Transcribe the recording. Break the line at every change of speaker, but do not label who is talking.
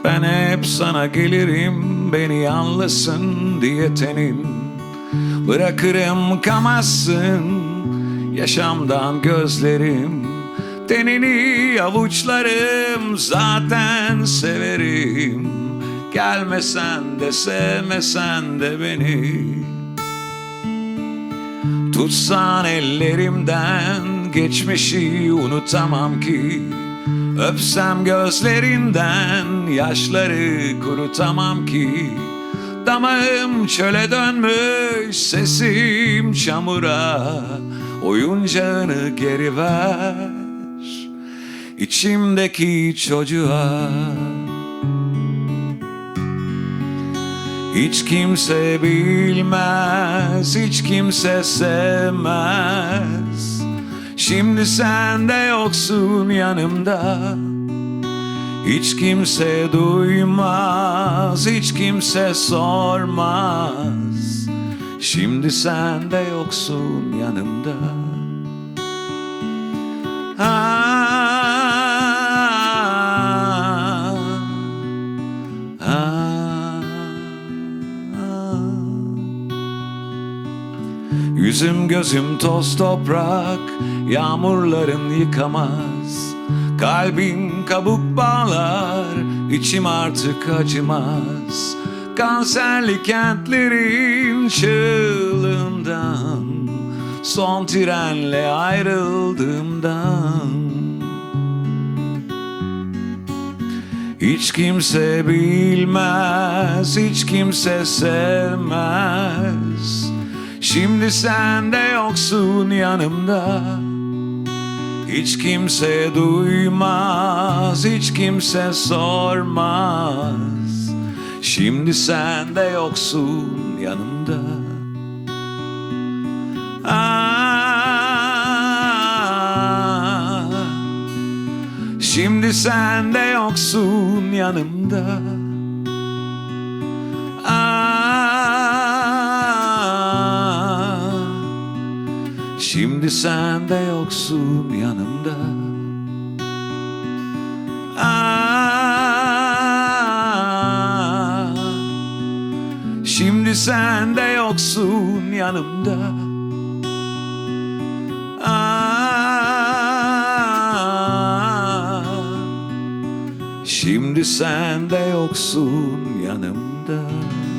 Ben hep sana gelirim, beni anlasın diye tenin. Bırakırım kamazsın yaşamdan gözlerim. Tenini avuçlarım, zaten severim. Gelmesen de sevmesen de beni. Tutsan ellerimden, geçmişi unutamam ki. Öpsem gözlerinden, yaşları kurutamam ki. Damağım çöle dönmüş, sesim çamura. Oyuncağını geri ver içimdeki çocuğa. Hiç kimse bilmez, hiç kimse sevmez. Şimdi sen de yoksun yanımda. Hiç kimse duymaz, hiç kimse sormaz. Şimdi sen de yoksun yanımda. Yüzüm gözüm toz toprak, yağmurların yıkamaz. Kalbin kabuk bağlar, içim artık acımaz. Kanserli kentlerin çığlığından, son trenle ayrıldığımdan. Hiç kimse bilmez, hiç kimse sevmez. Şimdi sen de yoksun yanımda. Hiç kimse duymaz, hiç kimse sormaz. Şimdi sen de yoksun yanımda. Şimdi sen de yoksun yanımda. Şimdi sen de yoksun yanımda. Şimdi sen de yoksun yanımda. Şimdi sen de yoksun yanımda.